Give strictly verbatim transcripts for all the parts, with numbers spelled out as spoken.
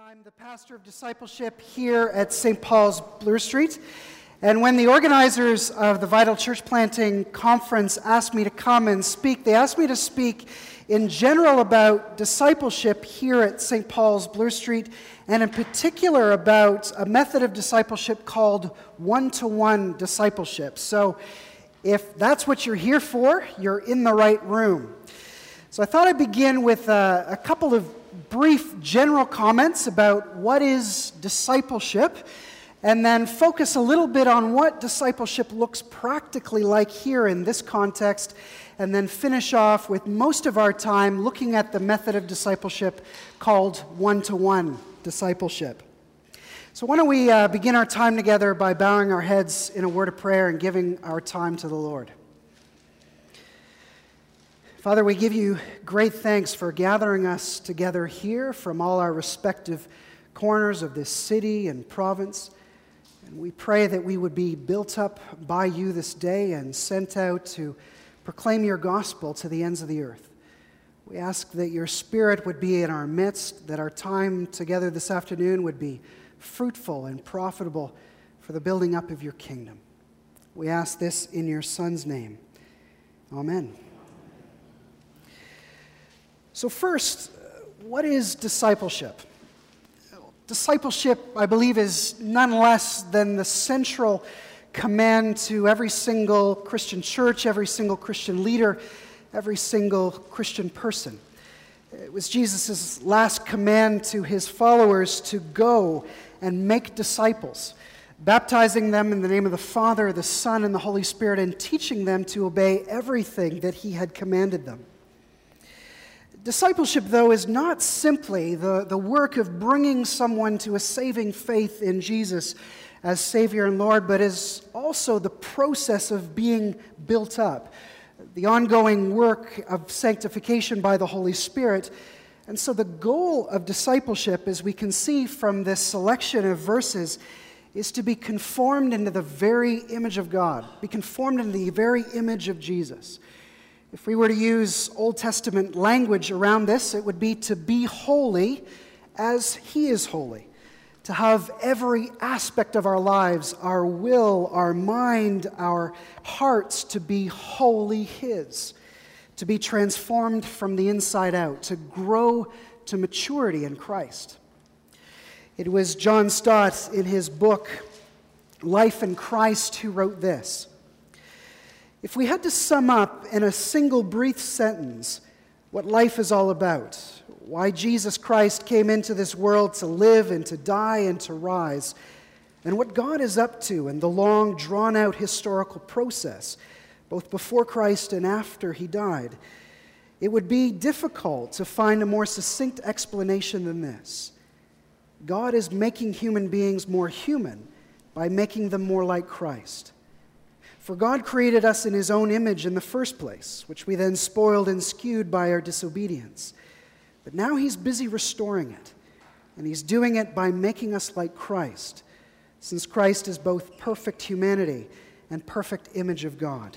I'm the pastor of discipleship here at Saint Paul's Bloor Street. And when the organizers of the Vital Church Planting Conference asked me to come and speak, they asked me to speak in general about discipleship here at Saint Paul's Bloor Street, and in particular about a method of discipleship called one-to-one discipleship. So if that's what you're here for, you're in the right room. So I thought I'd begin with a, a couple of brief general comments about what is discipleship, and then focus a little bit on what discipleship looks practically like here in this context, and then finish off with most of our time looking at the method of discipleship called one-to-one discipleship. So why don't we uh, begin our time together by bowing our heads in a word of prayer and giving our time to the Lord. Father, we give you great thanks for gathering us together here from all our respective corners of this city and province. And we pray that we would be built up by you this day and sent out to proclaim your gospel to the ends of the earth. We ask that your Spirit would be in our midst, that our time together this afternoon would be fruitful and profitable for the building up of your kingdom. We ask this in your Son's name. Amen. So first, what is discipleship? Discipleship, I believe, is none less than the central command to every single Christian church, every single Christian leader, every single Christian person. It was Jesus' last command to his followers to go and make disciples, baptizing them in the name of the Father, the Son, and the Holy Spirit, and teaching them to obey everything that he had commanded them. Discipleship, though, is not simply the, the work of bringing someone to a saving faith in Jesus as Savior and Lord, but is also the process of being built up, the ongoing work of sanctification by the Holy Spirit. And so the goal of discipleship, as we can see from this selection of verses, is to be conformed into the very image of God, be conformed into the very image of Jesus. If we were to use Old Testament language around this, it would be to be holy as he is holy, to have every aspect of our lives, our will, our mind, our hearts, to be wholly his, to be transformed from the inside out, to grow to maturity in Christ. It was John Stott in his book, Life in Christ, who wrote this: if we had to sum up in a single brief sentence what life is all about, why Jesus Christ came into this world to live and to die and to rise, and what God is up to in the long, drawn-out historical process, both before Christ and after he died, it would be difficult to find a more succinct explanation than this. God is making human beings more human by making them more like Christ. For God created us in his own image in the first place, which we then spoiled and skewed by our disobedience. But now he's busy restoring it, and he's doing it by making us like Christ, since Christ is both perfect humanity and perfect image of God.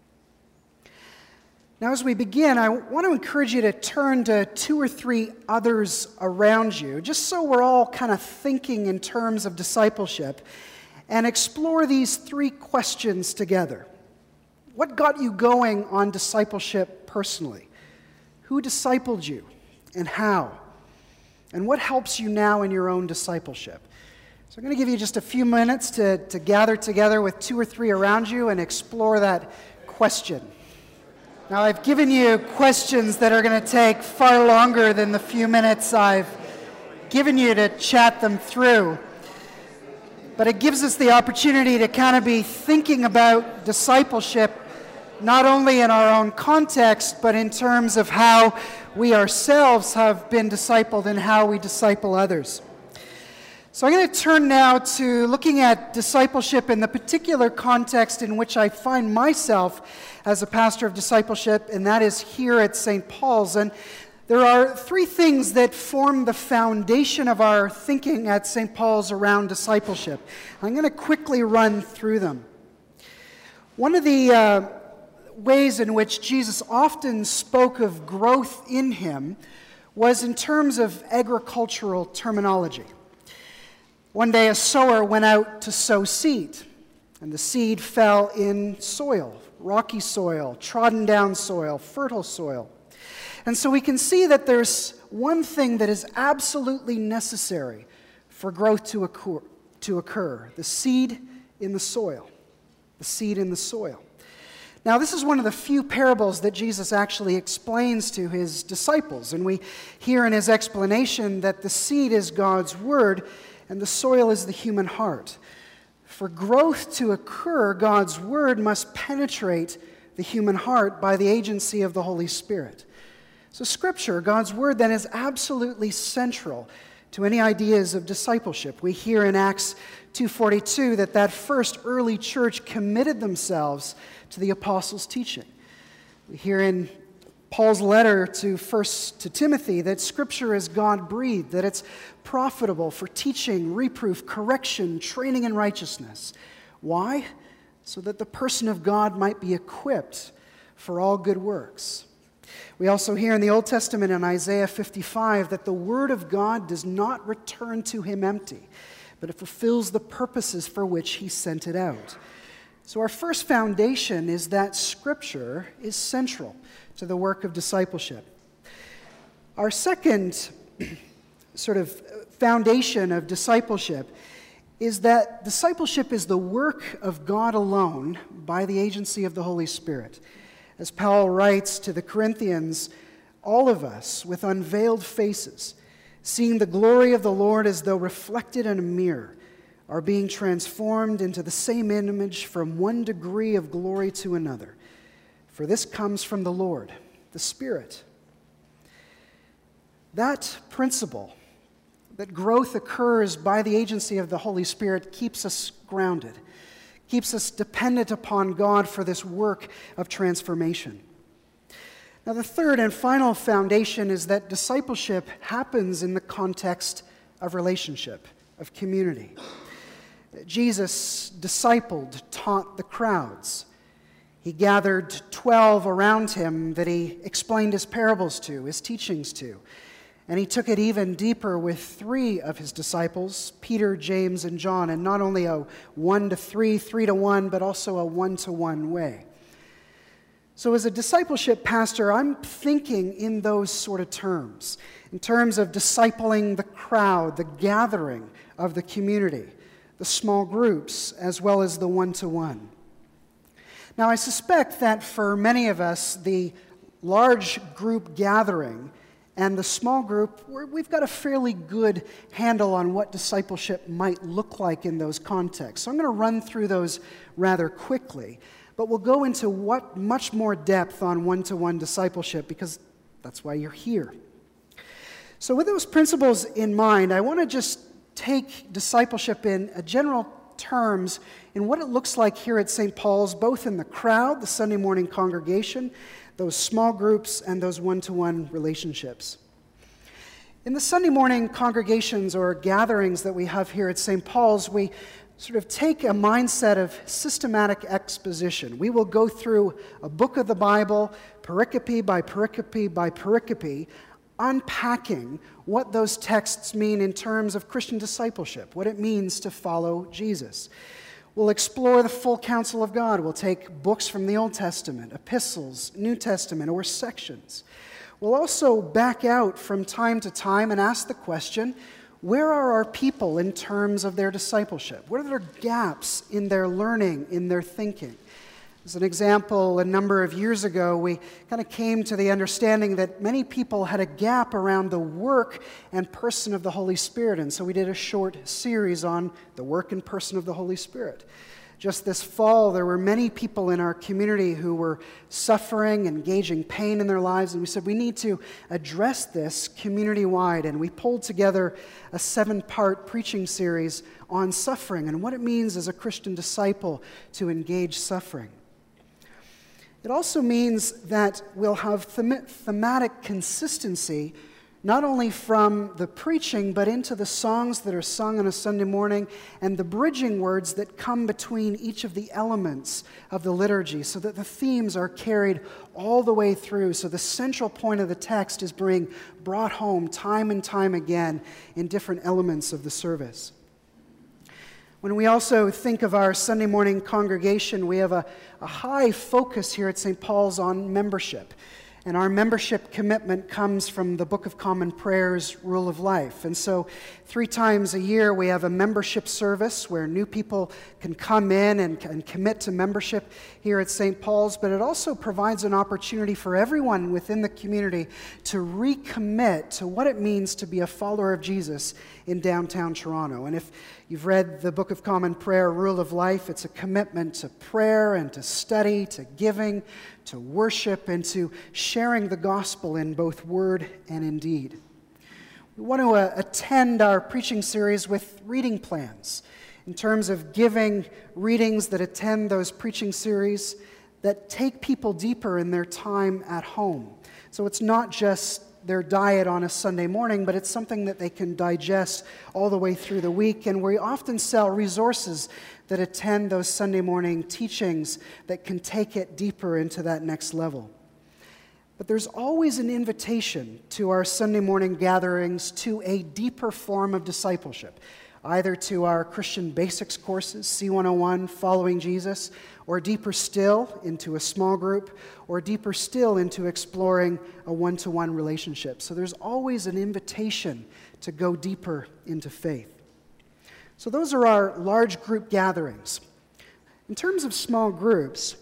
Now, as we begin, I want to encourage you to turn to two or three others around you, just so we're all kind of thinking in terms of discipleship, and explore these three questions together. What got you going on discipleship personally? Who discipled you and how? And what helps you now in your own discipleship? So I'm going to give you just a few minutes to, to gather together with two or three around you and explore that question. Now, I've given you questions that are going to take far longer than the few minutes I've given you to chat them through. But it gives us the opportunity to kind of be thinking about discipleship, not only in our own context, but in terms of how we ourselves have been discipled and how we disciple others. So I'm going to turn now to looking at discipleship in the particular context in which I find myself as a pastor of discipleship, and that is here at Saint Paul's. And there are three things that form the foundation of our thinking at Saint Paul's around discipleship. I'm going to quickly run through them. One of the uh, ways in which Jesus often spoke of growth in him was in terms of agricultural terminology. One day a sower went out to sow seed, and the seed fell in soil, rocky soil, trodden down soil, fertile soil. And so we can see that there's one thing that is absolutely necessary for growth to occur, to occur, the seed in the soil, the seed in the soil. Now, this is one of the few parables that Jesus actually explains to his disciples, and we hear in his explanation that the seed is God's word and the soil is the human heart. For growth to occur, God's word must penetrate the human heart by the agency of the Holy Spirit. So Scripture, God's word, then is absolutely central to any ideas of discipleship. We hear in Acts two forty-two that that first early church committed themselves to the apostles' teaching. We hear in Paul's letter to First to Timothy that Scripture is God-breathed, that it's profitable for teaching, reproof, correction, training in righteousness. Why? So that the person of God might be equipped for all good works. We also hear in the Old Testament in Isaiah fifty-five that the word of God does not return to him empty, but it fulfills the purposes for which he sent it out. So our first foundation is that Scripture is central to the work of discipleship. Our second sort of foundation of discipleship is that discipleship is the work of God alone by the agency of the Holy Spirit. As Paul writes to the Corinthians, all of us with unveiled faces, seeing the glory of the Lord as though reflected in a mirror, are being transformed into the same image from one degree of glory to another. For this comes from the Lord, the Spirit. That principle, that growth occurs by the agency of the Holy Spirit, keeps us grounded, keeps us dependent upon God for this work of transformation. Now, the third and final foundation is that discipleship happens in the context of relationship, of community. Jesus discipled, taught the crowds. He gathered twelve around him that he explained his parables to, his teachings to. And he took it even deeper with three of his disciples, Peter, James, and John, and not only a one to three, three to one, but also a one-to-one way. So as a discipleship pastor, I'm thinking in those sort of terms, in terms of discipling the crowd, the gathering of the community, the small groups, as well as the one-to-one. Now, I suspect that for many of us, the large group gathering and the small group, we're, we've got a fairly good handle on what discipleship might look like in those contexts. So I'm going to run through those rather quickly, but we'll go into what much more depth on one-to-one discipleship because that's why you're here. So with those principles in mind, I want to just take discipleship in a general terms in what it looks like here at Saint Paul's, both in the crowd, the Sunday morning congregation, those small groups, and those one-to-one relationships. In the Sunday morning congregations or gatherings that we have here at Saint Paul's, we sort of take a mindset of systematic exposition. We will go through a book of the Bible, pericope by pericope by pericope, unpacking what those texts mean in terms of Christian discipleship, what it means to follow Jesus. We'll explore the full counsel of God. We'll take books from the Old Testament, epistles, New Testament, or sections. We'll also back out from time to time and ask the question, where are our people in terms of their discipleship? What are their gaps in their learning, in their thinking? As an example, a number of years ago, we kind of came to the understanding that many people had a gap around the work and person of the Holy Spirit, and so we did a short series on the work and person of the Holy Spirit. Just this fall, there were many people in our community who were suffering, engaging pain in their lives, and we said we need to address this community-wide, and we pulled together a seven-part preaching series on suffering and what it means as a Christian disciple to engage suffering. It also means that we'll have them- thematic consistency not only from the preaching, but into the songs that are sung on a Sunday morning and the bridging words that come between each of the elements of the liturgy, so that the themes are carried all the way through. So the central point of the text is being brought home time and time again in different elements of the service. When we also think of our Sunday morning congregation, we have a, a high focus here at Saint Paul's on membership. And our membership commitment comes from the Book of Common Prayer's Rule of Life. And so three times a year we have a membership service where new people can come in and, and commit to membership here at Saint Paul's, but it also provides an opportunity for everyone within the community to recommit to what it means to be a follower of Jesus in downtown Toronto. And if you've read the Book of Common Prayer, Rule of Life, it's a commitment to prayer and to study, to giving, to worship, and to sharing the gospel in both word and in deed. We want to uh, attend our preaching series with reading plans in terms of giving readings that attend those preaching series that take people deeper in their time at home. So it's not just their diet on a Sunday morning, but it's something that they can digest all the way through the week. And we often sell resources that attend those Sunday morning teachings that can take it deeper into that next level. But there's always an invitation to our Sunday morning gatherings to a deeper form of discipleship, either to our Christian Basics courses, C one oh one, Following Jesus, or deeper still into a small group, or deeper still into exploring a one-to-one relationship. So there's always an invitation to go deeper into faith. So those are our large group gatherings. In terms of small groups,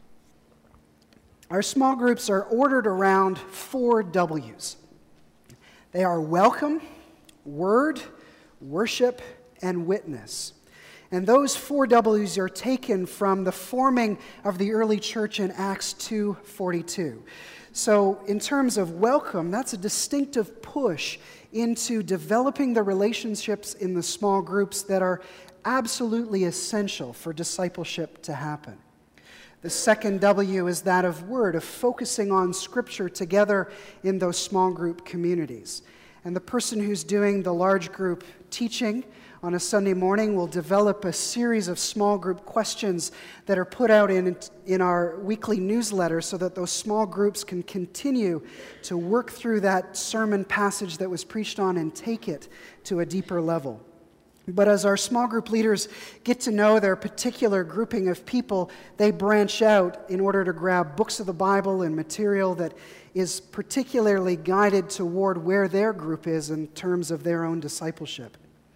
our small groups are ordered around four W's. They are welcome, word, worship, and witness. And those four W's are taken from the forming of the early church in Acts two forty-two. So in terms of welcome, that's a distinctive push into developing the relationships in the small groups that are absolutely essential for discipleship to happen. The second W is that of word, of focusing on Scripture together in those small group communities. And the person who's doing the large group teaching on a Sunday morning will develop a series of small group questions that are put out in, in our weekly newsletter so that those small groups can continue to work through that sermon passage that was preached on and take it to a deeper level. But as our small group leaders get to know their particular grouping of people, they branch out in order to grab books of the Bible and material that is particularly guided toward where their group is in terms of their own discipleship.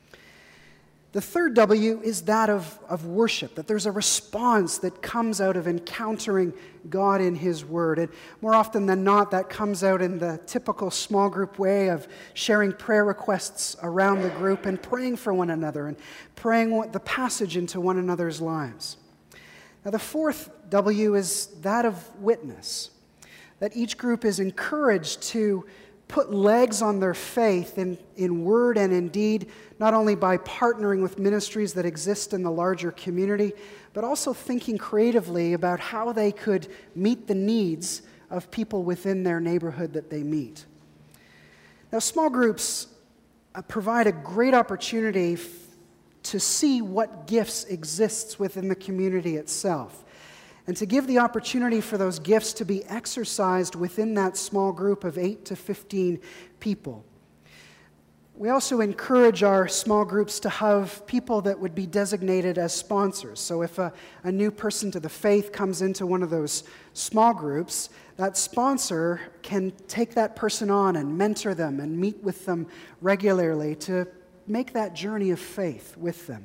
The third W is that of, of worship, that there's a response that comes out of encountering God in His Word. And more often than not, that comes out in the typical small group way of sharing prayer requests around the group and praying for one another and praying the passage into one another's lives. Now, the fourth W is that of witness, that each group is encouraged to put legs on their faith in, in word and in deed, not only by partnering with ministries that exist in the larger community, but also thinking creatively about how they could meet the needs of people within their neighborhood that they meet. Now, small groups uh, provide a great opportunity f- to see what gifts exists within the community itself, and to give the opportunity for those gifts to be exercised within that small group of eight to fifteen people. We also encourage our small groups to have people that would be designated as sponsors. So if a, a new person to the faith comes into one of those small groups, that sponsor can take that person on and mentor them and meet with them regularly to make that journey of faith with them.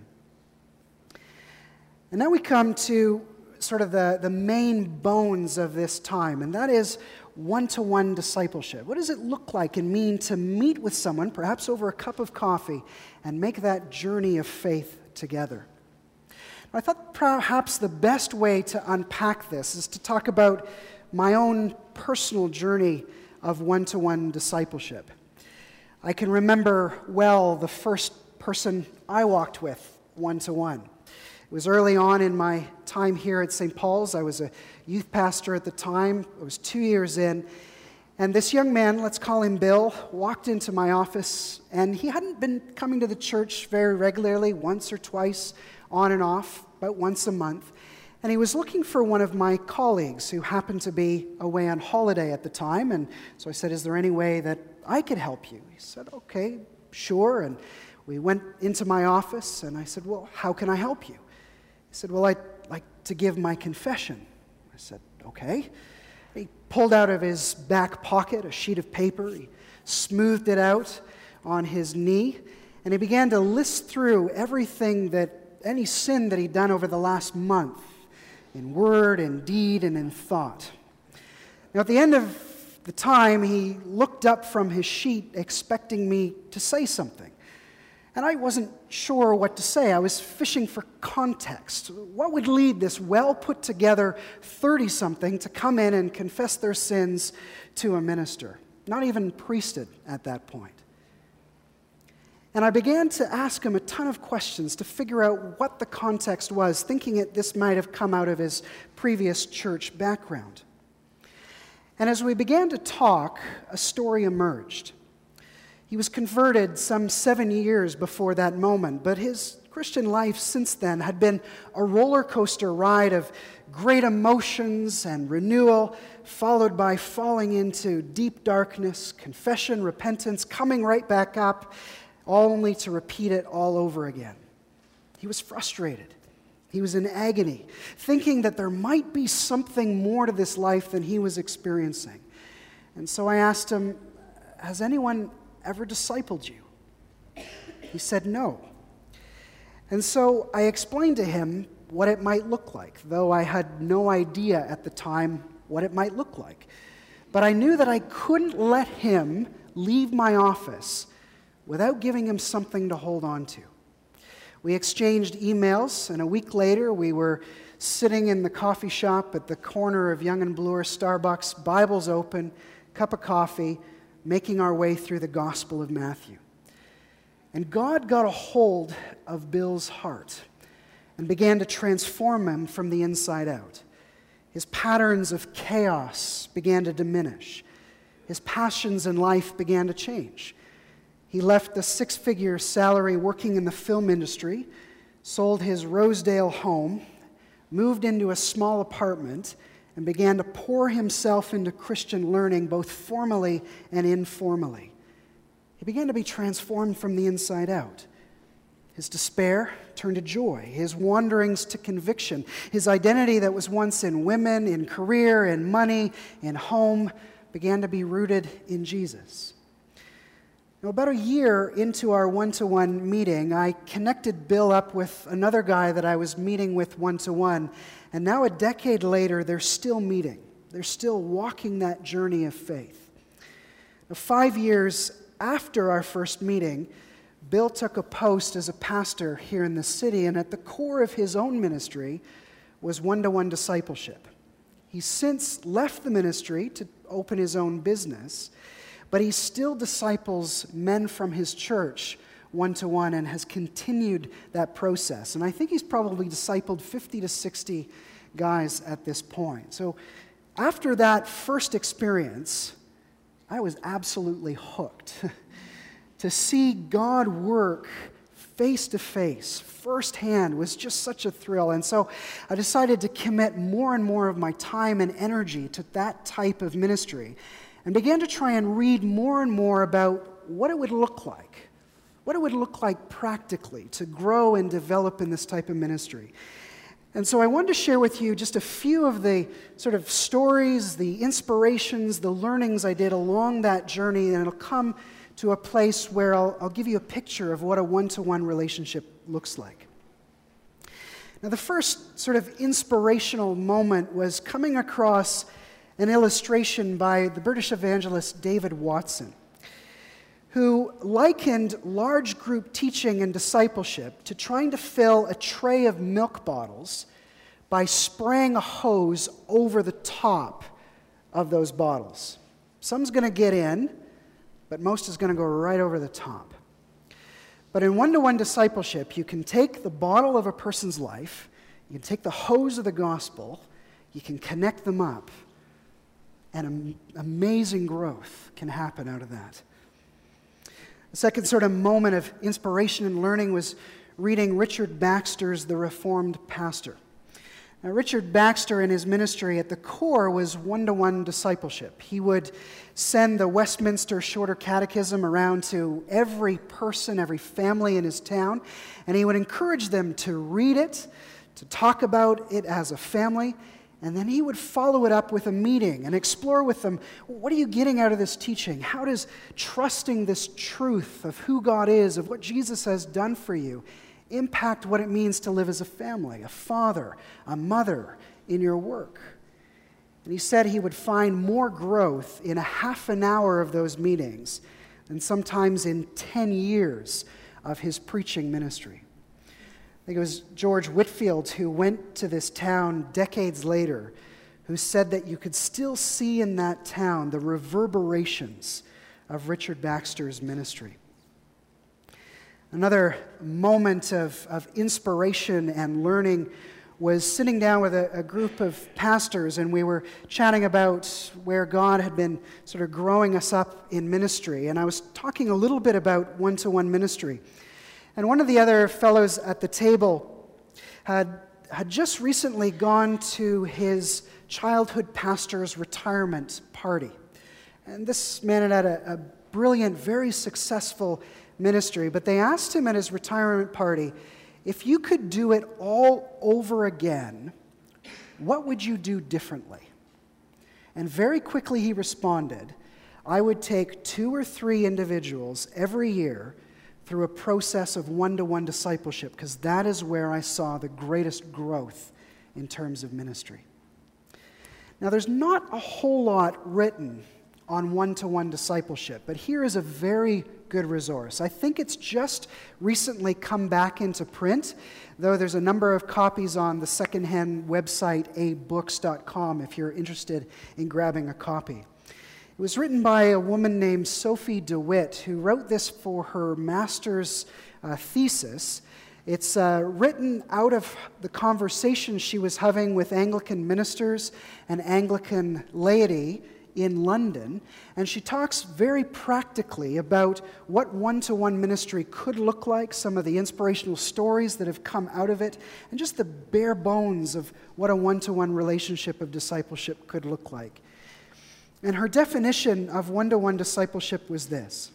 And now we come to sort of the, the main bones of this time, and that is one-to-one discipleship. What does it look like and mean to meet with someone, perhaps over a cup of coffee, and make that journey of faith together? I thought perhaps the best way to unpack this is to talk about my own personal journey of one-to-one discipleship. I can remember well the first person I walked with one-to-one. It was early on in my time here at Saint Paul's. I was a youth pastor at the time. I was two years in. And this young man, let's call him Bill, walked into my office, and he hadn't been coming to the church very regularly, once or twice, on and off, about once a month. And he was looking for one of my colleagues who happened to be away on holiday at the time. And so I said, is there any way that I could help you? He said, okay, sure. And we went into my office, and I said, well, how can I help you? He said, well, I'd like to give my confession. I said, okay. He pulled out of his back pocket a sheet of paper. He smoothed it out on his knee, and he began to list through everything that, any sin that he'd done over the last month, in word, in deed, and in thought. Now, at the end of the time, he looked up from his sheet expecting me to say something. And I wasn't sure what to say. I was fishing for context. What would lead this well-put-together thirty-something to come in and confess their sins to a minister? Not even priested at that point. And I began to ask him a ton of questions to figure out what the context was, thinking that this might have come out of his previous church background. And as we began to talk, a story emerged. He was converted some seven years before that moment, but his Christian life since then had been a roller coaster ride of great emotions and renewal, followed by falling into deep darkness, confession, repentance, coming right back up, all only to repeat it all over again. He was frustrated. He was in agony, thinking that there might be something more to this life than he was experiencing. And so I asked him, has anyone ever discipled you? He said no. And so I explained to him what it might look like, though I had no idea at the time what it might look like. But I knew that I couldn't let him leave my office without giving him something to hold on to. We exchanged emails, and a week later we were sitting in the coffee shop at the corner of Yonge and Bloor Starbucks, Bibles open, cup of coffee, making our way through the Gospel of Matthew. And God got a hold of Bill's heart and began to transform him from the inside out. His patterns of chaos began to diminish. His passions in life began to change. He left the six-figure salary working in the film industry, sold his Rosedale home, moved into a small apartment, and began to pour himself into Christian learning both formally and informally. He began to be transformed from the inside out. His despair turned to joy, his wanderings to conviction, his identity that was once in women, in career, in money, in home, began to be rooted in Jesus. Now, about a year into our one-to-one meeting, I connected Bill up with another guy that I was meeting with one-to-one, and now a decade later, they're still meeting. They're still walking that journey of faith. Now, five years after our first meeting, Bill took a post as a pastor here in the city, and at the core of his own ministry was one-to-one discipleship. He's since left the ministry to open his own business, but he still disciples men from his church one-to-one and has continued that process. And I think he's probably discipled fifty to sixty guys at this point. So after that first experience, I was absolutely hooked. To see God work face-to-face, firsthand, was just such a thrill. And so I decided to commit more and more of my time and energy to that type of ministry, and began to try and read more and more about what it would look like, what it would look like practically to grow and develop in this type of ministry. And so I wanted to share with you just a few of the sort of stories, the inspirations, the learnings I did along that journey, and it'll come to a place where I'll, I'll give you a picture of what a one-to-one relationship looks like. Now, the first sort of inspirational moment was coming across an illustration by the British evangelist David Watson, who likened large group teaching and discipleship to trying to fill a tray of milk bottles by spraying a hose over the top of those bottles. Some's going to get in, but most is going to go right over the top. But in one-to-one discipleship, you can take the bottle of a person's life, you can take the hose of the gospel, you can connect them up, and am- amazing growth can happen out of that. The second sort of moment of inspiration and learning was reading Richard Baxter's The Reformed Pastor. Now, Richard Baxter in his ministry at the core was one-to-one discipleship. He would send the Westminster Shorter Catechism around to every person, every family in his town, and he would encourage them to read it, to talk about it as a family, and then he would follow it up with a meeting and explore with them, what are you getting out of this teaching? How does trusting this truth of who God is, of what Jesus has done for you, impact what it means to live as a family, a father, a mother in your work? And he said he would find more growth in a half an hour of those meetings than sometimes in ten years of his preaching ministry. I think it was George Whitefield who went to this town decades later, who said that you could still see in that town the reverberations of Richard Baxter's ministry. Another moment of, of inspiration and learning was sitting down with a, a group of pastors, and we were chatting about where God had been sort of growing us up in ministry. And I was talking a little bit about one-to-one ministry. And one of the other fellows at the table had, had just recently gone to his childhood pastor's retirement party. And this man had had a, a brilliant, very successful ministry, but they asked him at his retirement party, if you could do it all over again, what would you do differently? And very quickly he responded, I would take two or three individuals every year through a process of one-to-one discipleship, because that is where I saw the greatest growth in terms of ministry. Now, there's not a whole lot written on one-to-one discipleship, but here is a very good resource. I think it's just recently come back into print, though there's a number of copies on the secondhand website a books dot com if you're interested in grabbing a copy. It was written by a woman named Sophie DeWitt, who wrote this for her master's uh, thesis. It's uh, written out of the conversations she was having with Anglican ministers and Anglican laity in London, and she talks very practically about what one-to-one ministry could look like, some of the inspirational stories that have come out of it, and just the bare bones of what a one-to-one relationship of discipleship could look like. And her definition of one-to-one discipleship was this: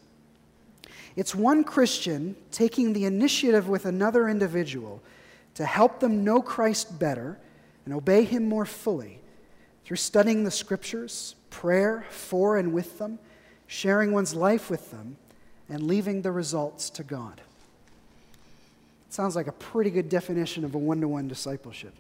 it's one Christian taking the initiative with another individual to help them know Christ better and obey Him more fully through studying the Scriptures, prayer for and with them, sharing one's life with them, and leaving the results to God. It sounds like a pretty good definition of a one-to-one discipleship.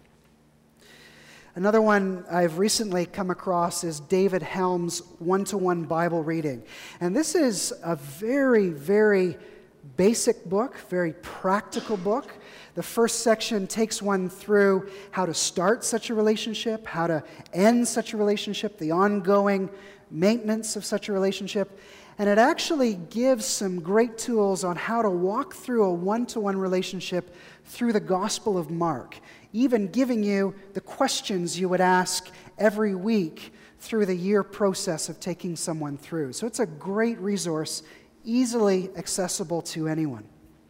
Another one I've recently come across is David Helm's One-to-One Bible Reading. And this is a very, very basic book, very practical book. The first section takes one through how to start such a relationship, how to end such a relationship, the ongoing maintenance of such a relationship. And it actually gives some great tools on how to walk through a one-to-one relationship through the Gospel of Mark, even giving you the questions you would ask every week through the year process of taking someone through. So it's a great resource, easily accessible to anyone.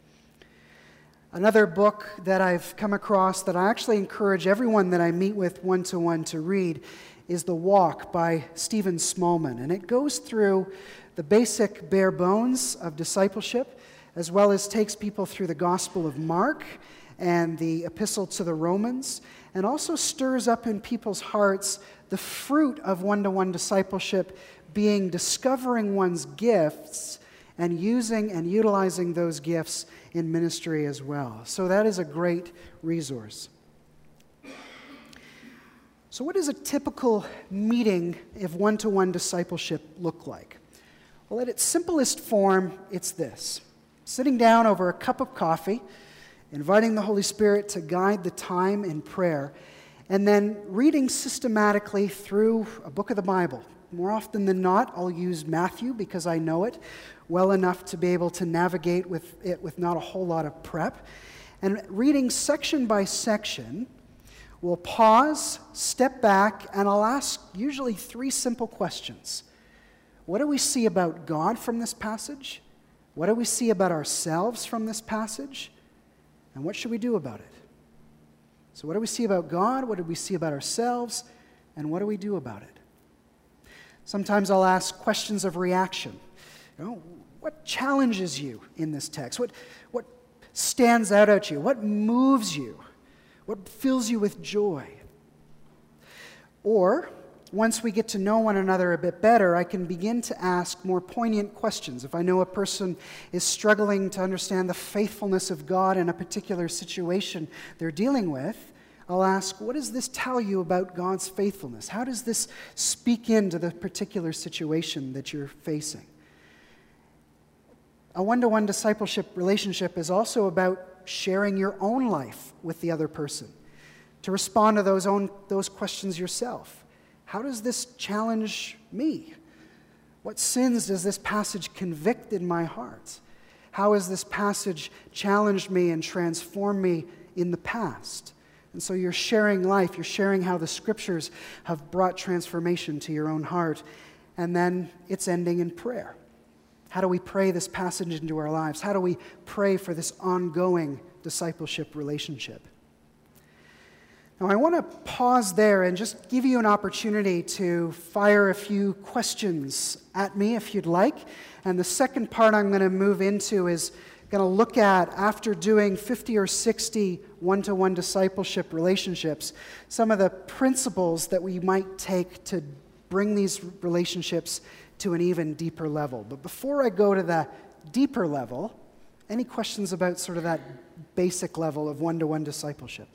Another book that I've come across that I actually encourage everyone that I meet with one-to-one to read is The Walk by Stephen Smallman. And it goes through the basic bare bones of discipleship, as well as takes people through the Gospel of Mark and the Epistle to the Romans, and also stirs up in people's hearts the fruit of one-to-one discipleship being discovering one's gifts and using and utilizing those gifts in ministry as well. So that is a great resource. So what does a typical meeting of one-to-one discipleship look like? Well, at its simplest form, it's this: sitting down over a cup of coffee, inviting the Holy Spirit to guide the time in prayer, and then reading systematically through a book of the Bible. More often than not, I'll use Matthew because I know it well enough to be able to navigate with it with not a whole lot of prep. And reading section by section we'll pause, step back, and I'll ask usually three simple questions. What do we see about God from this passage? What do we see about ourselves from this passage? And what should we do about it? So what do we see about God? What do we see about ourselves? And what do we do about it? Sometimes I'll ask questions of reaction. You know, what challenges you in this text? What, what stands out at you? What moves you? What fills you with joy? Or, once we get to know one another a bit better, I can begin to ask more poignant questions. If I know a person is struggling to understand the faithfulness of God in a particular situation they're dealing with, I'll ask, what does this tell you about God's faithfulness? How does this speak into the particular situation that you're facing? A one-to-one discipleship relationship is also about sharing your own life with the other person, to respond to those own those questions yourself. How does this challenge me? What sins does this passage convict in my heart? How has this passage challenged me and transformed me in the past? And so you're sharing life, you're sharing how the Scriptures have brought transformation to your own heart, and then it's ending in prayer. How do we pray this passage into our lives? How do we pray for this ongoing discipleship relationship? Now, I want to pause there and just give you an opportunity to fire a few questions at me if you'd like. And the second part I'm going to move into is going to look at, after doing fifty or sixty one-to-one discipleship relationships, some of the principles that we might take to bring these relationships to an even deeper level. But before I go to the deeper level, any questions about sort of that basic level of one-to-one discipleship?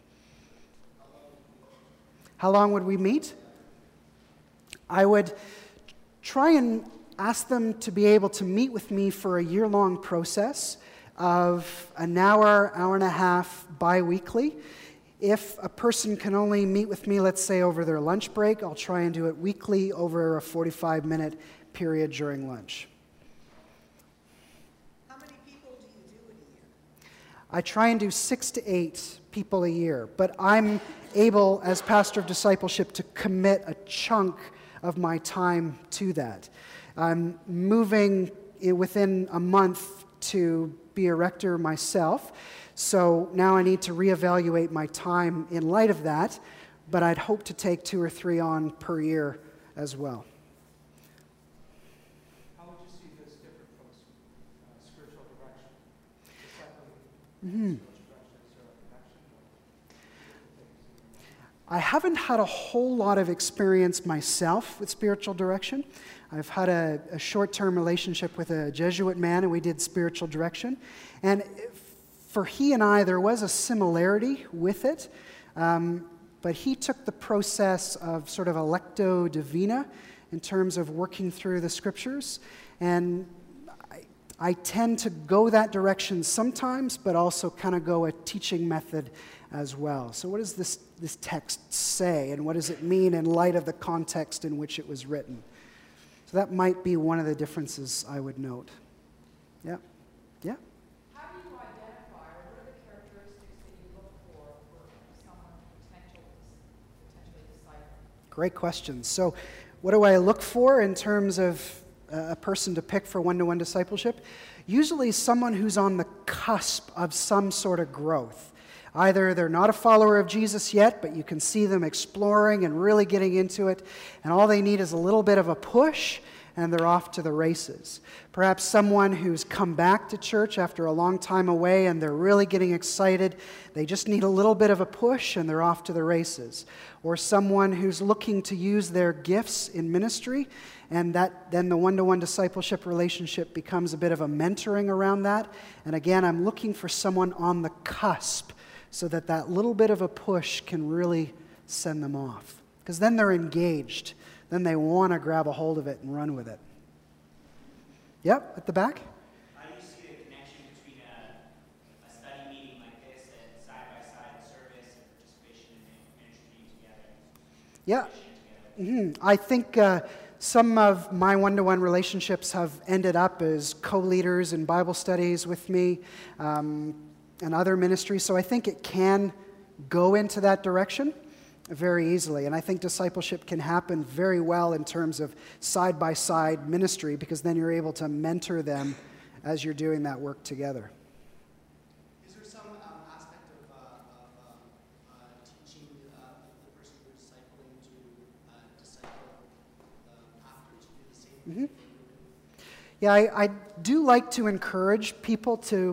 How long would we meet? I would try and ask them to be able to meet with me for a year-long process of an hour, hour and a half bi-weekly. If a person can only meet with me, let's say, over their lunch break, I'll try and do it weekly over a forty-five minute period during lunch. How many people do you do in a year? I try and do six to eight people a year, but I'm able, as pastor of discipleship, to commit a chunk of my time to that. I'm moving within a month to be a rector myself, so now I need to reevaluate my time in light of that, but I'd hope to take two or three on per year as well. How would you see this different from uh, spiritual direction? Mm-hmm. Spiritual direction, is there a connection? I haven't had a whole lot of experience myself with spiritual direction. I've had a, a short-term relationship with a Jesuit man, and we did spiritual direction. And for he and I, there was a similarity with it, um, but he took the process of sort of electo divina in terms of working through the Scriptures, and I, I tend to go that direction sometimes, but also kind of go a teaching method as well. So what does this, this text say, and what does it mean in light of the context in which it was written? So that might be one of the differences I would note. Yeah? Yeah? How do you identify, or what are the characteristics that you look for for someone potential, potentially disciple? Great question. So what do I look for in terms of a person to pick for one-to-one discipleship? Usually someone who's on the cusp of some sort of growth. Either they're not a follower of Jesus yet, but you can see them exploring and really getting into it, and all they need is a little bit of a push, and they're off to the races. Perhaps someone who's come back to church after a long time away, and they're really getting excited. They just need a little bit of a push, and they're off to the races. Or someone who's looking to use their gifts in ministry, and that then the one-to-one discipleship relationship becomes a bit of a mentoring around that. And again, I'm looking for someone on the cusp, so that that little bit of a push can really send them off. Because then they're engaged. Then they want to grab a hold of it and run with it. Yep, at the back? How do you see the connection between a, a study meeting like this and side-by-side service and participation in ministry together? Yeah. Mm-hmm. I think uh, some of my one-to-one relationships have ended up as co-leaders in Bible studies with me, um, and other ministries, so I think it can go into that direction. very easily. And I think discipleship can happen very well in terms of side-by-side ministry, because then you're able to mentor them as you're doing that work together. Is there some um, aspect of, uh, of uh, uh, teaching uh, the person you're discipling to uh, disciple uh, after to do the same Mm-hmm. thing? Yeah, I, I do like to encourage people to,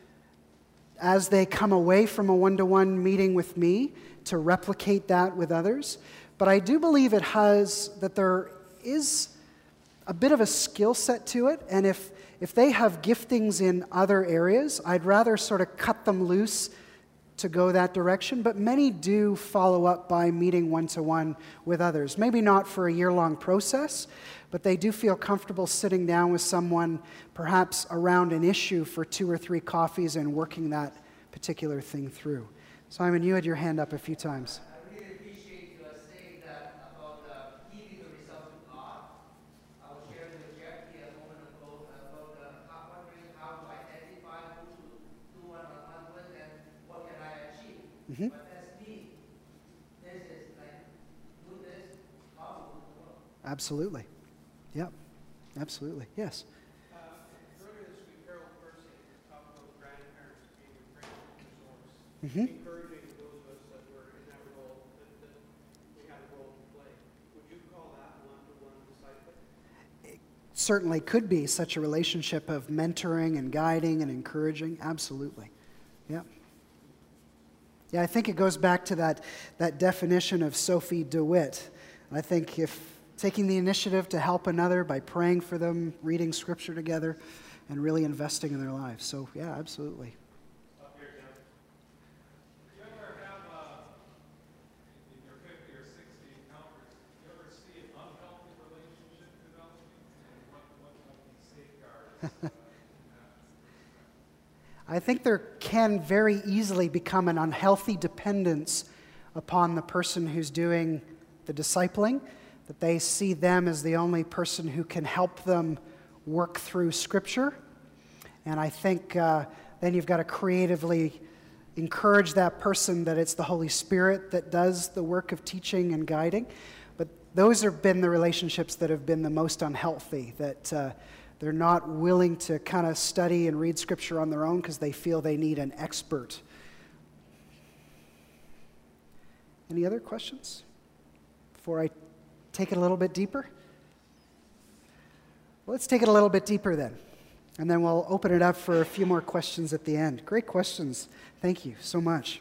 as they come away from a one-to-one meeting with me, to replicate that with others. But I do believe it has, that there is a bit of a skill set to it, and if, if they have giftings in other areas, I'd rather sort of cut them loose to go that direction. But many do follow up by meeting one-to-one with others. Maybe not for a year-long process, but they do feel comfortable sitting down with someone, perhaps around an issue for two or three coffees and working that particular thing through. Simon, you had your hand up a few times. I really appreciate you saying that about uh, giving the result to God. I was sharing with Jackie a moment ago about uh, wondering how to identify who to do one-on-one with and what can I achieve. Mm-hmm. But that's me. This is like, do this, how to do the work. Absolutely. Yep. Absolutely. Yes. Uh, Earlier this week, Harold Percy talked about grandparents being a great resource, Mm-hmm. encouraging those of us that were in that role, that, that we had a role to play. Would you call that one-to-one discipling? Certainly could be such a relationship of mentoring and guiding and encouraging. Absolutely. Yeah. Yeah, I think it goes back to that, that definition of Sophie DeWitt. I think if taking the initiative to help another by praying for them, reading Scripture together, and really investing in their lives. So, yeah, absolutely. Up here, Jim. Do you ever have, uh, in your fifty or sixty encounters, do you ever see an unhealthy relationship developing? And what, what might be safeguards? uh, in that respect? I think there can very easily become an unhealthy dependence upon the person who's doing the discipling, that they see them as the only person who can help them work through Scripture. And I think uh, then you've got to creatively encourage that person that it's the Holy Spirit that does the work of teaching and guiding. But those have been the relationships that have been the most unhealthy, that uh, they're not willing to kind of study and read Scripture on their own because they feel they need an expert. Any other questions before I take it a little bit deeper? Well, let's take it a little bit deeper then, and then we'll open it up for a few more questions at the end. Great questions. Thank you so much.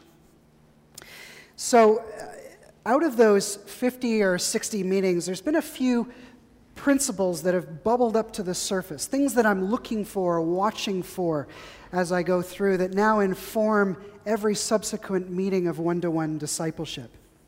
So, uh, out of those fifty or sixty meetings, there's been a few principles that have bubbled up to the surface, things that I'm looking for, watching for as I go through, that now inform every subsequent meeting of one-to-one discipleship.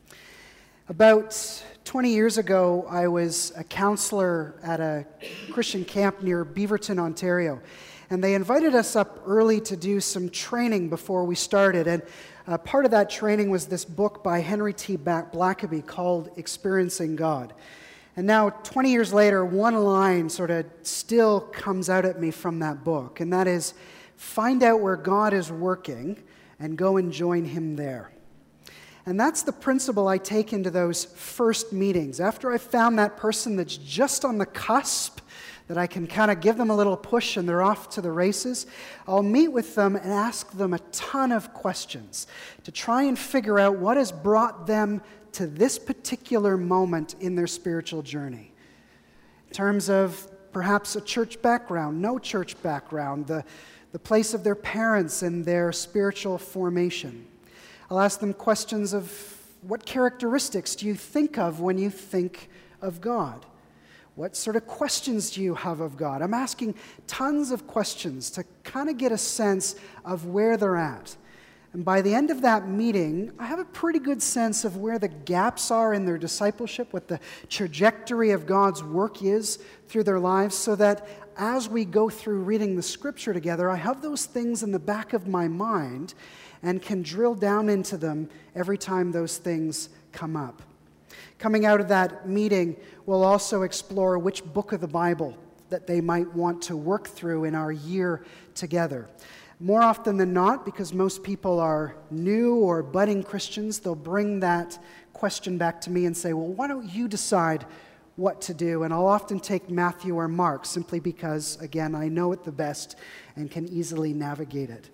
About twenty years ago, I was a counselor at a Christian camp near Beaverton, Ontario. And they invited us up early to do some training before we started. And uh, part of that training was this book by Henry T. Blackaby called Experiencing God. And now, twenty years later, one line sort of still comes out at me from that book. And that is, find out where God is working and go and join Him there. And that's the principle I take into those first meetings. After I've found that person that's just on the cusp, that I can kind of give them a little push and they're off to the races, I'll meet with them and ask them a ton of questions to try and figure out what has brought them to this particular moment in their spiritual journey. In terms of perhaps a church background, no church background, the, the place of their parents and their spiritual formation. I'll ask them questions of what characteristics do you think of when you think of God? What sort of questions do you have of God? I'm asking tons of questions to kind of get a sense of where they're at. And by the end of that meeting, I have a pretty good sense of where the gaps are in their discipleship, what the trajectory of God's work is through their lives, so that as we go through reading the Scripture together, I have those things in the back of my mind and can drill down into them every time those things come up. Coming out of that meeting, we'll also explore which book of the Bible that they might want to work through in our year together. More often than not, because most people are new or budding Christians, they'll bring that question back to me and say, well, why don't you decide what to do? And I'll often take Matthew or Mark simply because, again, I know it the best and can easily navigate it.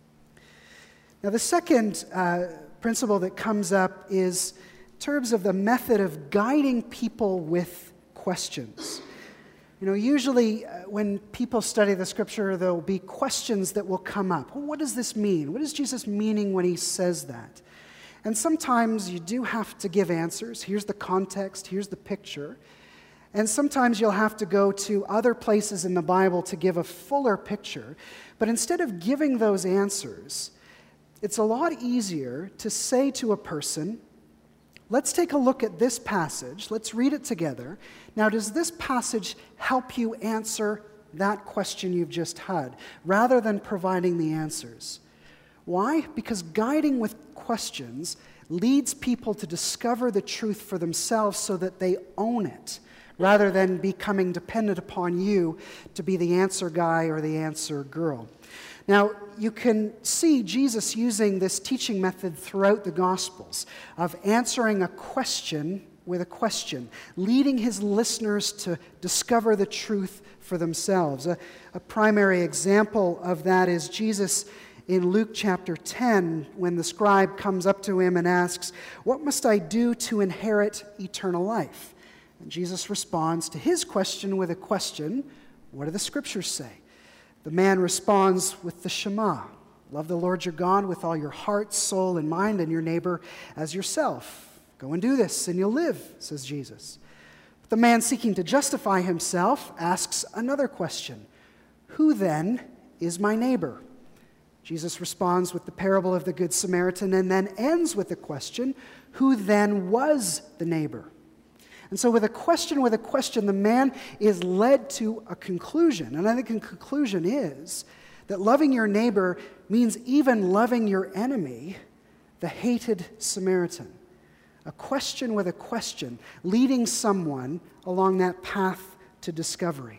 Now, the second uh, principle that comes up is in terms of the method of guiding people with questions. You know, usually uh, when people study the Scripture, there will be questions that will come up. Well, what does this mean? What is Jesus meaning when he says that? And sometimes you do have to give answers. Here's the context, here's the picture. And sometimes you'll have to go to other places in the Bible to give a fuller picture. But instead of giving those answers, it's a lot easier to say to a person, let's take a look at this passage. Let's read it together. Now, does this passage help you answer that question you've just had, rather than providing the answers? Why? Because guiding with questions leads people to discover the truth for themselves so that they own it, rather than becoming dependent upon you to be the answer guy or the answer girl. Now, you can see Jesus using this teaching method throughout the Gospels of answering a question with a question, leading his listeners to discover the truth for themselves. A, a primary example of that is Jesus in Luke chapter ten, when the scribe comes up to him and asks, "What must I do to inherit eternal life?" And Jesus responds to his question with a question, "What do the Scriptures say?" The man responds with the Shema, "Love the Lord your God with all your heart, soul, and mind, and your neighbor as yourself. Go and do this, and you'll live," says Jesus. But the man seeking to justify himself asks another question, "Who then is my neighbor?" Jesus responds with the parable of the Good Samaritan and then ends with the question, "Who then was the neighbor?" And so with a question with a question, the man is led to a conclusion. And I think the conclusion is that loving your neighbor means even loving your enemy, the hated Samaritan. A question with a question, leading someone along that path to discovery.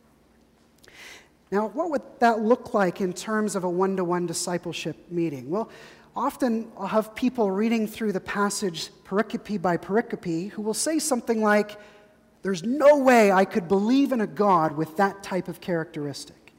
Now, what would that look like in terms of a one-to-one discipleship meeting? Well, often I'll have people reading through the passage pericope by pericope who will say something like, "There's no way I could believe in a God with that type of characteristic."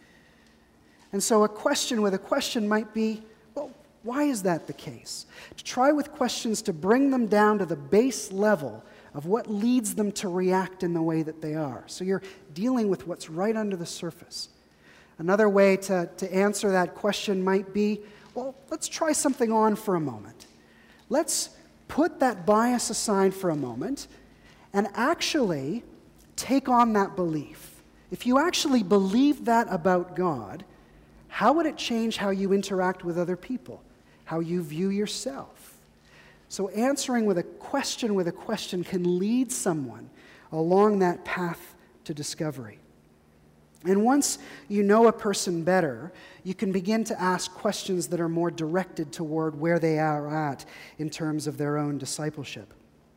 And so a question with a question might be, well, why is that the case? To try with questions to bring them down to the base level of what leads them to react in the way that they are. So you're dealing with what's right under the surface. Another way to, to answer that question might be, well, let's try something on for a moment. Let's put that bias aside for a moment and actually take on that belief. If you actually believe that about God, how would it change how you interact with other people, how you view yourself? So answering with a question with a question can lead someone along that path to discovery. And once you know a person better, you can begin to ask questions that are more directed toward where they are at in terms of their own discipleship.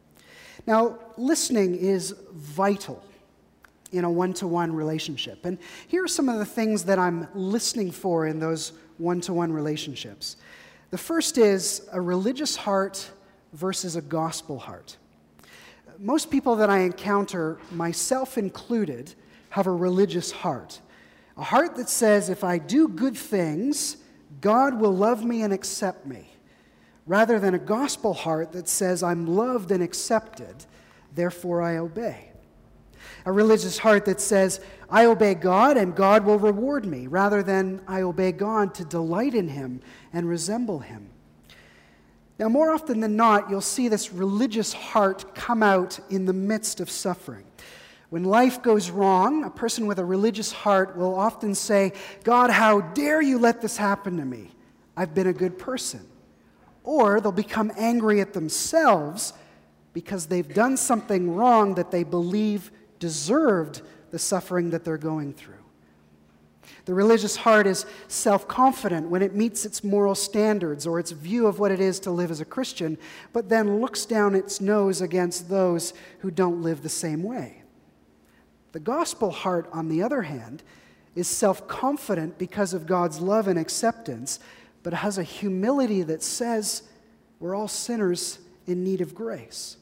Now, listening is vital in a one-to-one relationship. And here are some of the things that I'm listening for in those one-to-one relationships. The first is a religious heart versus a gospel heart. Most people that I encounter, myself included, have a religious heart. A heart that says, if I do good things, God will love me and accept me. Rather than a gospel heart that says, I'm loved and accepted, therefore I obey. A religious heart that says, I obey God and God will reward me, rather than I obey God to delight in Him and resemble Him. Now, more often than not, you'll see this religious heart come out in the midst of suffering. When life goes wrong, a person with a religious heart will often say, God, how dare you let this happen to me? I've been a good person. Or they'll become angry at themselves because they've done something wrong that they believe deserved the suffering that they're going through. The religious heart is self-confident when it meets its moral standards or its view of what it is to live as a Christian, but then looks down its nose against those who don't live the same way. The gospel heart, on the other hand, is self-confident because of God's love and acceptance, but has a humility that says we're all sinners in need of grace.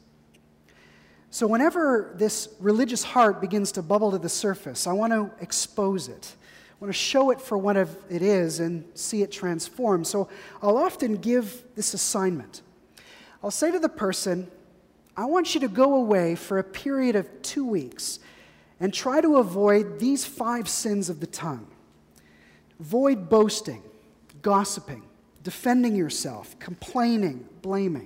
So whenever this religious heart begins to bubble to the surface, I want to expose it. I want to show it for what it is and see it transform. So I'll often give this assignment. I'll say to the person, I want you to go away for a period of two weeks and try to avoid these five sins of the tongue. Avoid boasting, gossiping, defending yourself, complaining, blaming.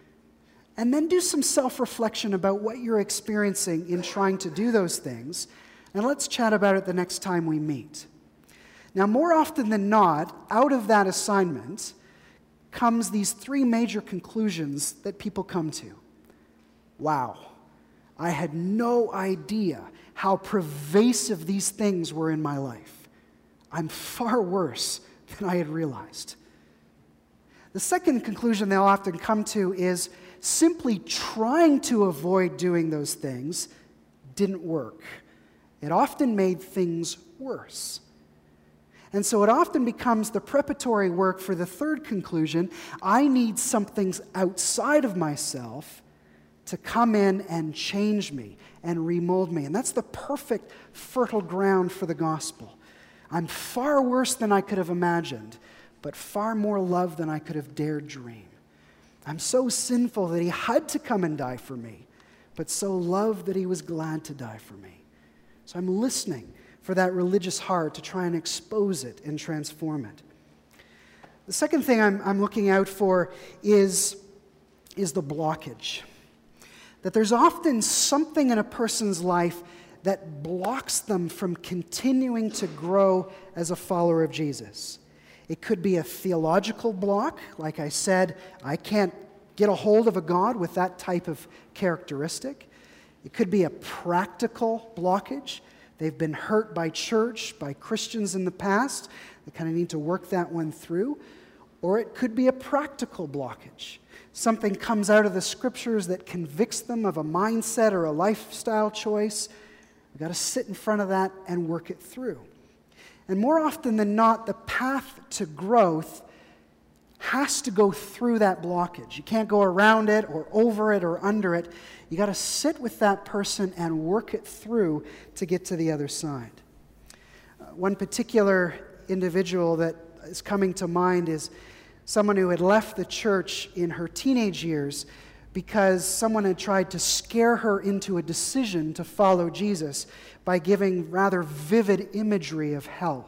And then do some self-reflection about what you're experiencing in trying to do those things, and let's chat about it the next time we meet. Now, more often than not, out of that assignment comes these three major conclusions that people come to. Wow, I had no idea how pervasive these things were in my life. I'm far worse than I had realized. The second conclusion they'll often come to is simply trying to avoid doing those things didn't work. It often made things worse. And so it often becomes the preparatory work for the third conclusion. I need something outside of myself to come in and change me and remold me. And that's the perfect fertile ground for the gospel. I'm far worse than I could have imagined, but far more loved than I could have dared dream. I'm so sinful that he had to come and die for me, but so loved that he was glad to die for me. So I'm listening for that religious heart to try and expose it and transform it. The second thing I'm, I'm looking out for is, is the blockage. That there's often something in a person's life that blocks them from continuing to grow as a follower of Jesus. It could be a theological block. Like I said, I can't get a hold of a God with that type of characteristic. It could be a practical blockage. They've been hurt by church, by Christians in the past. They kind of need to work that one through. Or it could be a practical blockage. Something comes out of the scriptures that convicts them of a mindset or a lifestyle choice. We've got to sit in front of that and work it through. And more often than not, the path to growth has to go through that blockage. You can't go around it or over it or under it. You got to sit with that person and work it through to get to the other side. Uh, one particular individual that is coming to mind is someone who had left the church in her teenage years because someone had tried to scare her into a decision to follow Jesus by giving rather vivid imagery of hell.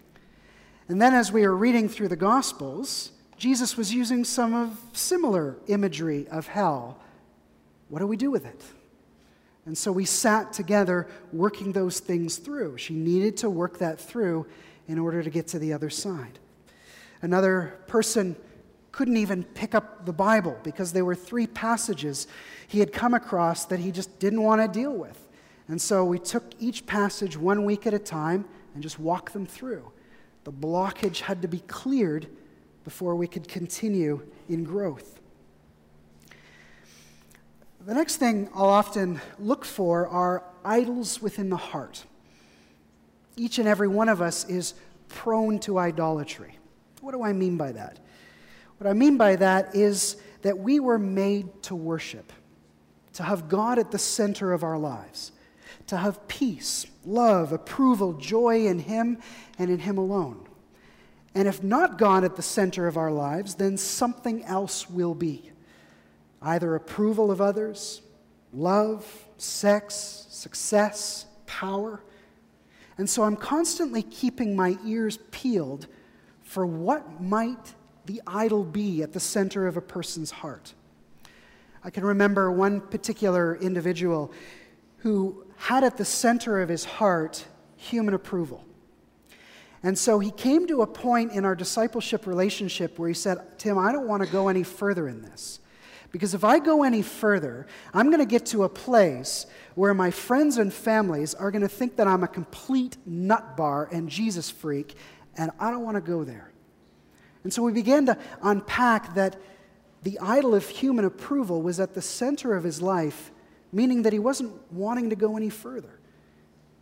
And then as we were reading through the Gospels, Jesus was using some of similar imagery of hell. What do we do with it? And so we sat together working those things through. She needed to work that through in order to get to the other side. Another person couldn't even pick up the Bible because there were three passages he had come across that he just didn't want to deal with. And so we took each passage one week at a time and just walked them through. The blockage had to be cleared before we could continue in growth. The next thing I'll often look for are idols within the heart. Each and every one of us is prone to idolatry. What do I mean by that? What I mean by that is that we were made to worship, to have God at the center of our lives, to have peace, love, approval, joy in Him and in Him alone. And if not God at the center of our lives, then something else will be. Either approval of others, love, sex, success, power. And so I'm constantly keeping my ears peeled for what might the idol be at the center of a person's heart. I can remember one particular individual who had at the center of his heart human approval. And so he came to a point in our discipleship relationship where he said, Tim, I don't want to go any further in this. Because if I go any further, I'm going to get to a place where my friends and families are going to think that I'm a complete nut bar and Jesus freak, and I don't want to go there. And so we began to unpack that the idol of human approval was at the center of his life, meaning that he wasn't wanting to go any further.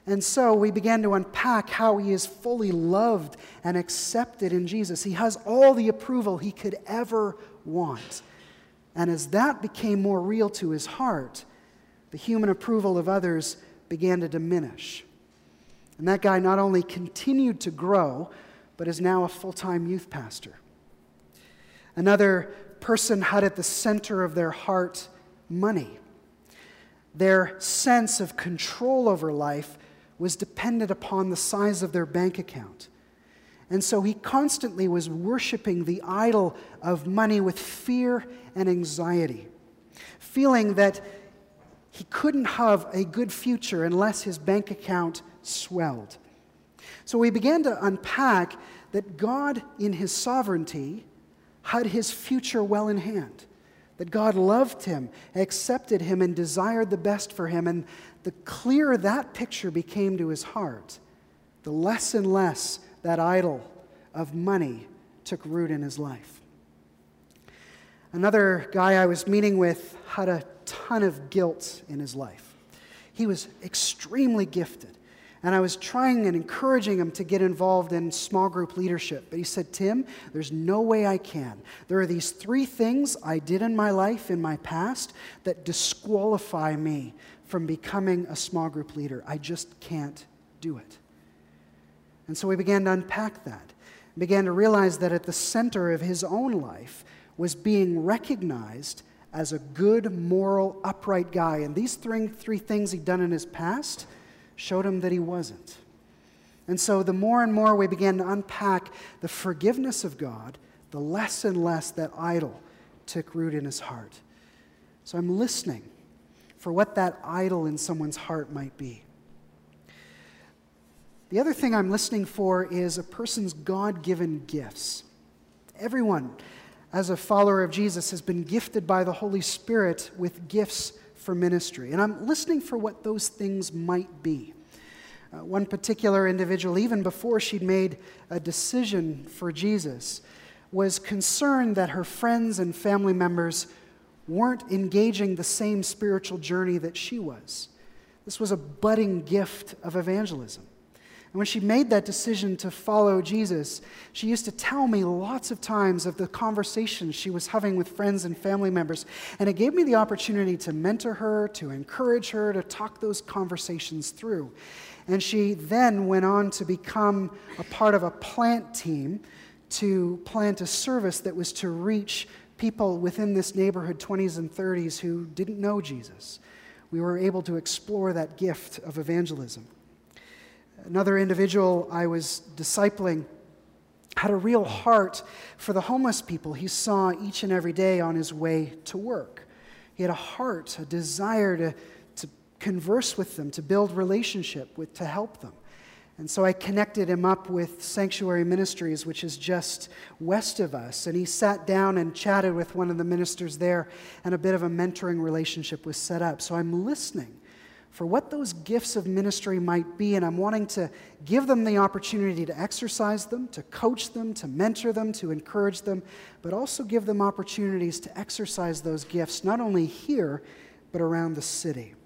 And so we began to unpack how he is fully loved and accepted in Jesus. He has all the approval he could ever want. And as that became more real to his heart, the human approval of others began to diminish. And that guy not only continued to grow, but is now a full-time youth pastor. Another person had at the center of their heart money. Their sense of control over life was dependent upon the size of their bank account. And so he constantly was worshiping the idol of money with fear and anxiety, feeling that he couldn't have a good future unless his bank account swelled. So we began to unpack that God, in his sovereignty, had his future well in hand, that God loved him, accepted him, and desired the best for him. And the clearer that picture became to his heart, the less and less that idol of money took root in his life. Another guy I was meeting with had a ton of guilt in his life. He was extremely gifted, and I was trying and encouraging him to get involved in small group leadership. But he said, Tim, there's no way I can. There are these three things I did in my life, in my past, that disqualify me from becoming a small group leader. I just can't do it. And so we began to unpack that, began to realize that at the center of his own life was being recognized as a good, moral, upright guy. And these three, three things he'd done in his past showed him that he wasn't. And so the more and more we began to unpack the forgiveness of God, the less and less that idol took root in his heart. So I'm listening for what that idol in someone's heart might be. The other thing I'm listening for is a person's God-given gifts. Everyone, as a follower of Jesus, has been gifted by the Holy Spirit with gifts for ministry. And I'm listening for what those things might be. Uh, one particular individual, even before she'd made a decision for Jesus, was concerned that her friends and family members weren't engaging the same spiritual journey that she was. This was a budding gift of evangelism. And when she made that decision to follow Jesus, she used to tell me lots of times of the conversations she was having with friends and family members. And it gave me the opportunity to mentor her, to encourage her, to talk those conversations through. And she then went on to become a part of a plant team to plant a service that was to reach people within this neighborhood, twenties and thirties, who didn't know Jesus. We were able to explore that gift of evangelism. Another individual I was discipling had a real heart for the homeless people he saw each and every day on his way to work. He had a heart, a desire to, to converse with them, to build relationship with, to help them. And so I connected him up with Sanctuary Ministries, which is just west of us. And he sat down and chatted with one of the ministers there, and a bit of a mentoring relationship was set up. So I'm listening for what those gifts of ministry might be, and I'm wanting to give them the opportunity to exercise them, to coach them, to mentor them, to encourage them, but also give them opportunities to exercise those gifts, not only here, but around the city.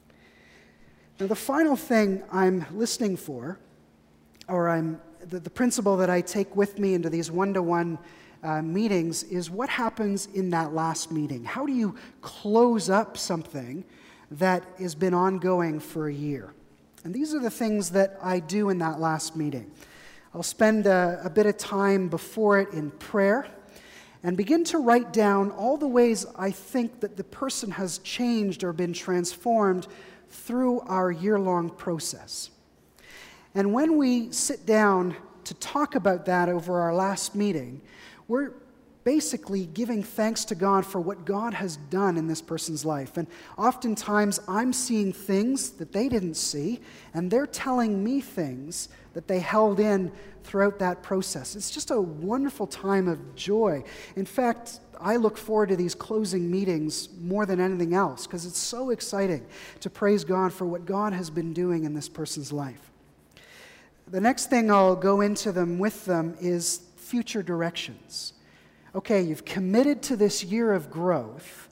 Now, the final thing I'm listening for, or I'm the, the principle that I take with me into these one-to-one uh, meetings, is what happens in that last meeting. How do you close up something that has been ongoing for a year? And these are the things that I do in that last meeting. I'll spend a, a bit of time before it in prayer and begin to write down all the ways I think that the person has changed or been transformed through our year-long process. And when we sit down to talk about that over our last meeting, we're basically giving thanks to God for what God has done in this person's life. And oftentimes I'm seeing things that they didn't see, and they're telling me things that they held in throughout that process. It's just a wonderful time of joy. In fact, I look forward to these closing meetings more than anything else, because it's so exciting to praise God for what God has been doing in this person's life. The next thing I'll go into them with them is future directions. Okay, you've committed to this year of growth.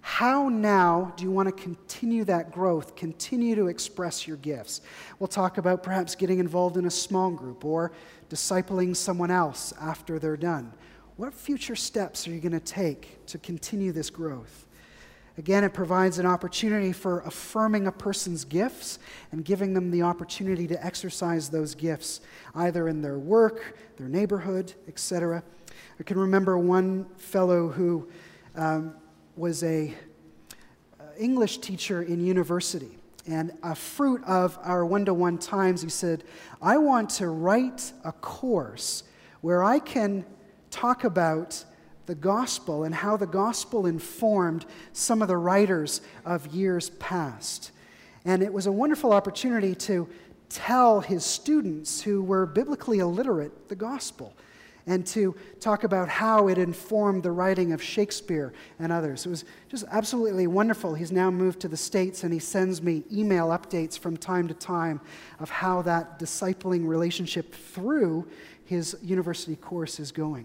How now do you want to continue that growth, continue to express your gifts? We'll talk about perhaps getting involved in a small group or discipling someone else after they're done. What future steps are you going to take to continue this growth? Again, it provides an opportunity for affirming a person's gifts and giving them the opportunity to exercise those gifts, either in their work, their neighborhood, et cetera. I can remember one fellow who um, was a uh, English teacher in university, and a fruit of our one-to-one times, he said, I want to write a course where I can talk about the gospel and how the gospel informed some of the writers of years past. And it was a wonderful opportunity to tell his students who were biblically illiterate the gospel and to talk about how it informed the writing of Shakespeare and others. It was just absolutely wonderful. He's now moved to the States, and he sends me email updates from time to time of how that discipling relationship through his university course is going.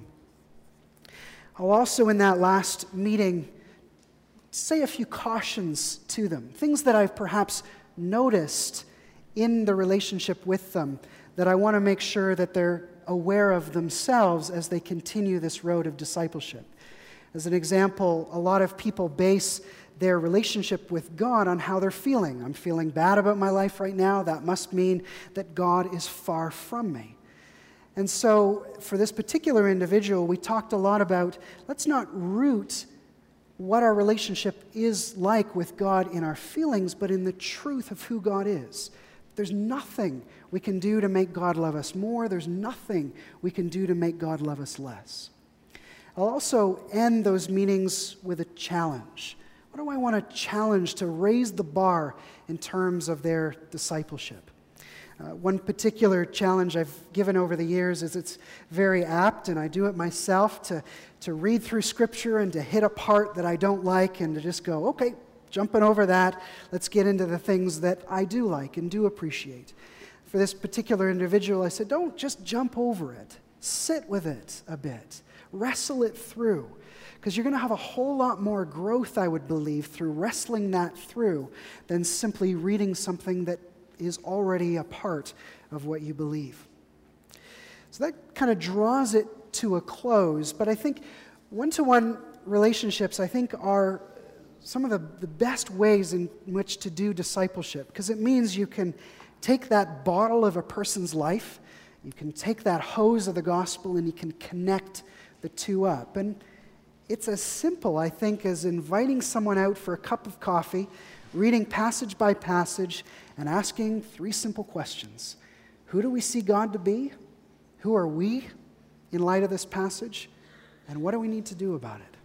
I'll also, in that last meeting, say a few cautions to them, things that I've perhaps noticed in the relationship with them that I want to make sure that they're aware of themselves as they continue this road of discipleship. As an example, a lot of people base their relationship with God on how they're feeling. I'm feeling bad about my life right now. That must mean that God is far from me. And so for this particular individual, we talked a lot about, let's not root what our relationship is like with God in our feelings, but in the truth of who God is. There's nothing we can do to make God love us more. There's nothing we can do to make God love us less. I'll also end those meetings with a challenge. What do I want to challenge to raise the bar in terms of their discipleship? Uh, one particular challenge I've given over the years is it's very apt, and I do it myself, to, to read through Scripture and to hit a part that I don't like and to just go, okay, jumping over that, let's get into the things that I do like and do appreciate. For this particular individual, I said, don't just jump over it. Sit with it a bit. Wrestle it through. Because you're going to have a whole lot more growth, I would believe, through wrestling that through than simply reading something that is already a part of what you believe. So that kind of draws it to a close. But I think one-to-one relationships, I think, are some of the, the best ways in which to do discipleship, because it means you can take that bottle of a person's life, you can take that hose of the gospel, and you can connect the two up. And it's as simple, I think, as inviting someone out for a cup of coffee, reading passage by passage, and asking three simple questions. Who do we see God to be? Who are we in light of this passage? And what do we need to do about it?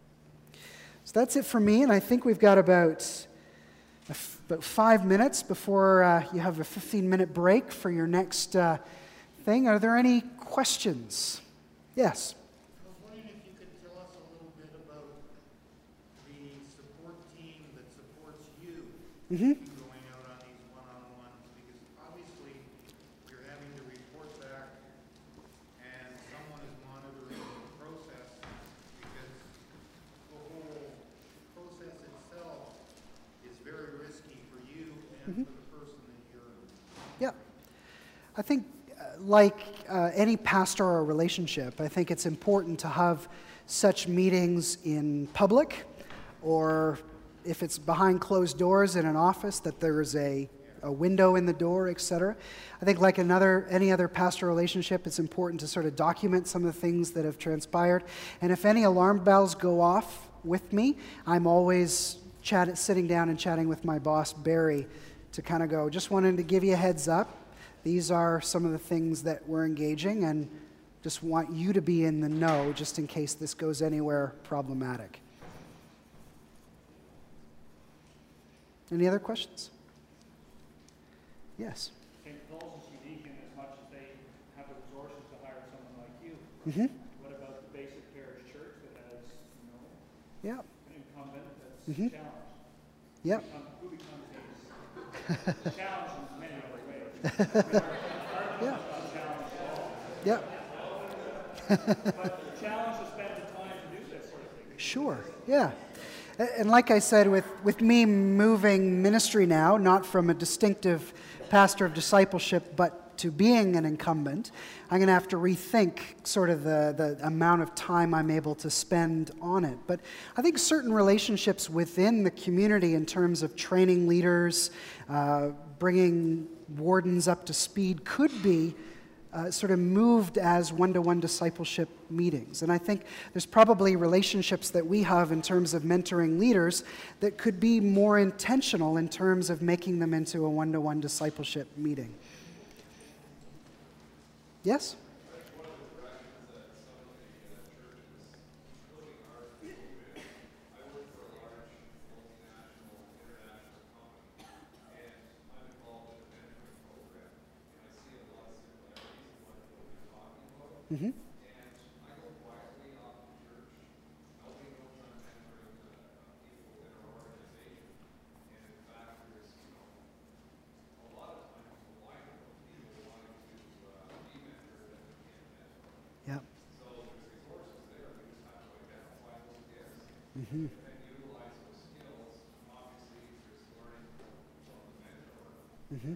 So that's it for me, and I think we've got about, about five minutes before uh, you have a fifteen-minute break for your next uh, thing. Are there any questions? Yes? I was wondering if you could tell us a little bit about the support team that supports you Mm-hmm. going out on these one-on-ones, because obviously you're having to report back and someone is monitoring the process, because the whole process itself is very risky for you and Mm-hmm. for the person that you're Yeah. I think, uh, like uh, any pastoral relationship, I think it's important to have such meetings in public, or if it's behind closed doors in an office, that there's a, a window in the door, et cetera. I think like another, any other pastoral relationship, it's important to sort of document some of the things that have transpired. And if any alarm bells go off with me, I'm always chat, sitting down and chatting with my boss, Barry, to kind of go, just wanted to give you a heads up. These are some of the things that we're engaging, and just want you to be in the know just in case this goes anywhere problematic. Any other questions? Yes. Saint Paul's is unique in as much as they have the resources to hire someone like you. Mm-hmm. What about the basic parish church that has, you know, Yeah. an incumbent that's Mhm. challenged? Yep. Who become- Who becomes a challenge in many other ways? Yeah. Not challenged at all. Yep. But challenge to spend the time to do this sort of thing. Sure. Yeah. A- And like I said, with, with me moving ministry now, not from a distinctive pastor of discipleship, but to being an incumbent, I'm going to have to rethink sort of the, the amount of time I'm able to spend on it. But I think certain relationships within the community in terms of training leaders, uh, bringing wardens up to speed could be uh, sort of moved as one-to-one discipleship meetings. And I think there's probably relationships that we have in terms of mentoring leaders that could be more intentional in terms of making them into a one-to-one discipleship meeting. Yes? Mm-hmm. Yeah. Mm-hmm. Mm-hmm.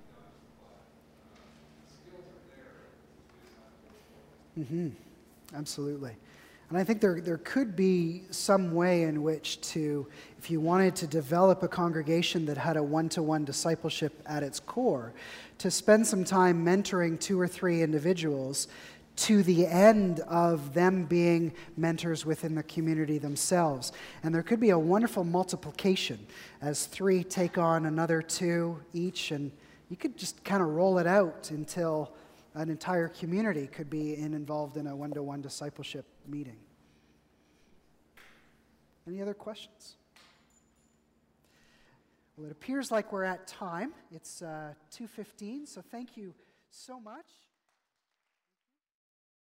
Mm-hmm. Absolutely. And I think there, there could be some way in which to, if you wanted to develop a congregation that had a one-to-one discipleship at its core, to spend some time mentoring two or three individuals to the end of them being mentors within the community themselves. And there could be a wonderful multiplication as three take on another two each, and you could just kind of roll it out until an entire community could be in, involved in a one-to-one discipleship meeting. Any other questions? Well, it appears like we're at time. It's uh, two fifteen, so thank you so much.